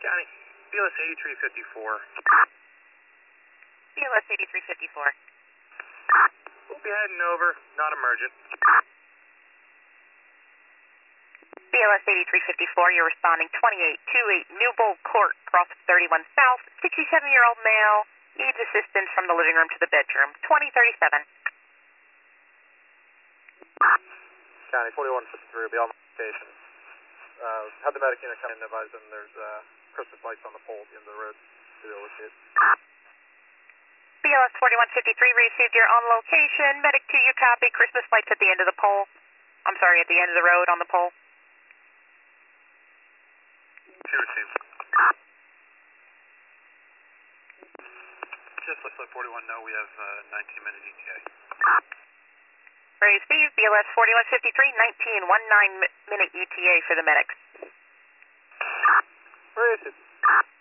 Johnny, BLS 8354. BLS 8354. We'll be heading over, not emergent. BLS 8354, you're responding 2828 Newbold Court, cross 31 South, 67-year-old male, needs assistance from the living room to the bedroom, 2037. County 4153 will be on location. Had the medic unit come in and advise them there's Christmas lights on the pole at the end of the road. To be able to see it. BLS 4153 received your on location. Medic 2, you copy. Christmas lights at the end of the pole. I'm sorry, at the end of the road on the pole. 2 received. Just let's let 41 know we have 19-minute ETA. Receive BLS 4153, 19 minute ETA for the medics. Where is it?